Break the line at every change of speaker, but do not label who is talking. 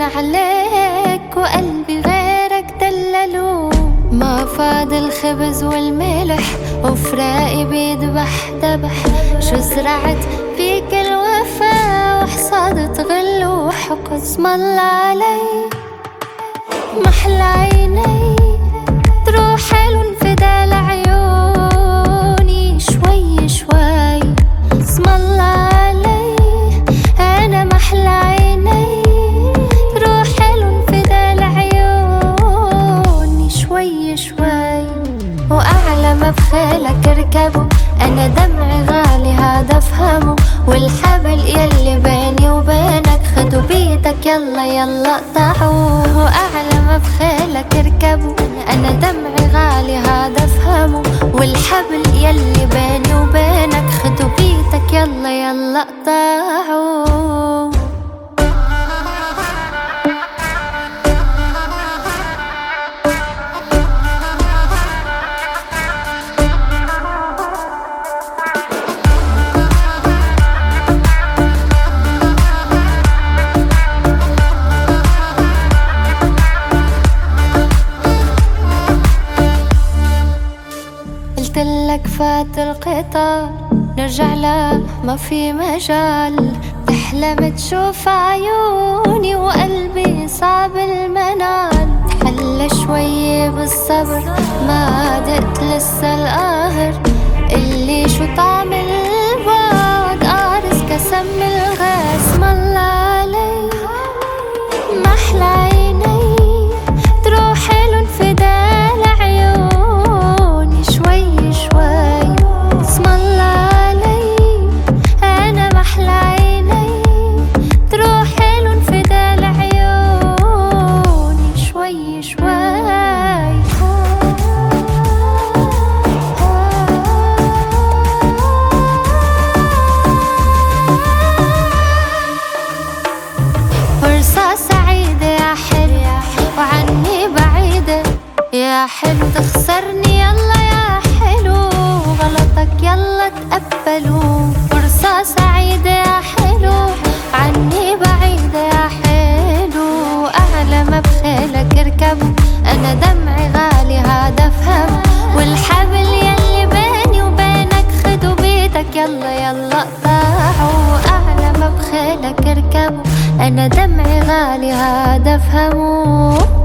من عليك وقلبي غيرك دللو. ما فاد الخبز والملح وفراقي بيدبح دبح. شو زرعت فيك الوفا وحصادت غل وحقد. اسم الله علي محلى عيني تروح حلو انفدا لعيوني شوي شوي. اسم الله علي انا محلى عيني تروح حلو انفدا لعيوني شوي شوي. واعلى ما بخيلك اركبه انا دمعي غالي هذا افهمه. والحبل يلي بيني وبينك خدوا بيدك يلا يلا اقطعوه. واعلى ما بخيلك اركبه انا دمعي غالي هذا افهمه. والحبل يلي بيني وبينك خدوا بيدك يلا يلا اقطعوه. قلتلك فات القطار نرجع لا ما في مجال. تحلم تشوف عيوني وقلبي صعب المنال. حل شوي بالصبر ما دقت لسه القهر. اللي شو طعم البعد قارس كسم الغاز. اسم الله علي محلى عيني تروح حلو انفدا لعيوني شوي شوي. اسم الله علي انا محلى عيني تروح حلو انفدا لعيوني شوي شوي. فرصة سعيدة يا حلو وعني بعيدة يا حلو. تخسرني يلا يا حلو غلطك يلا تقبلوا. فرصة سعيدة يا حلو عني بعيدة يا حلو. أعلى ما بخيلك اركبه أنا دمعي غالي هذا افهم. والحبل يلي بيني وبينك خدوا بيدك يلا يلا اقطعوا. أعلى ما بخيلك اركبه أنا دمعي غالي هذا افهمه.